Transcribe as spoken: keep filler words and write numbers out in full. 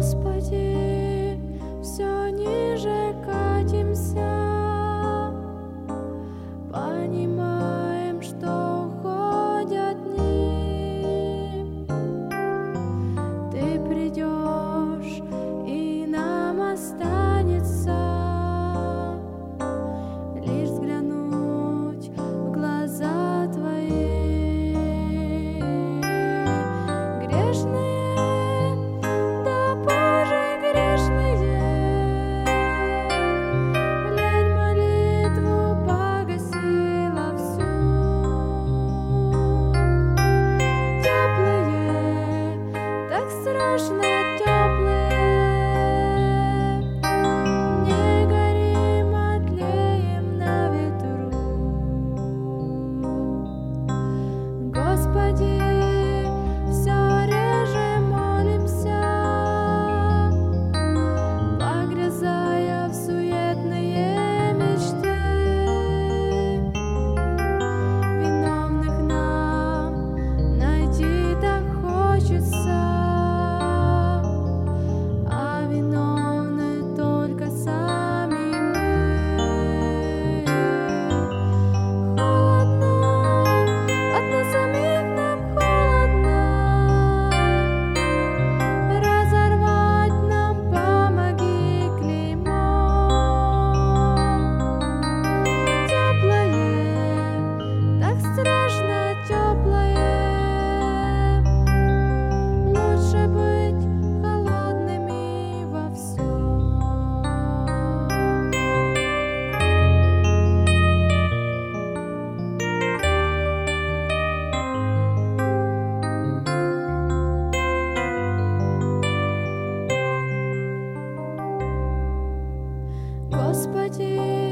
Господи, все ниже катимся, понимаем, что уходят дни. Ты придешь, и нам останется лишь взглянуть в глаза Твои. Грешные, да, Боже, грешные, лень молитву погасила всю. Теплые, так страшно теплые, не горим, а тлеем на ветру. Господи, все реже молимся, погрязая в суетные мечты. Виновных нам найти так хочется, а виновны только сами мы. Холодно, от нас самих нам холодно, разорвать нам помоги клеймо. Теплое, так страшно теплое, лучше быть холодными во всем. Господи,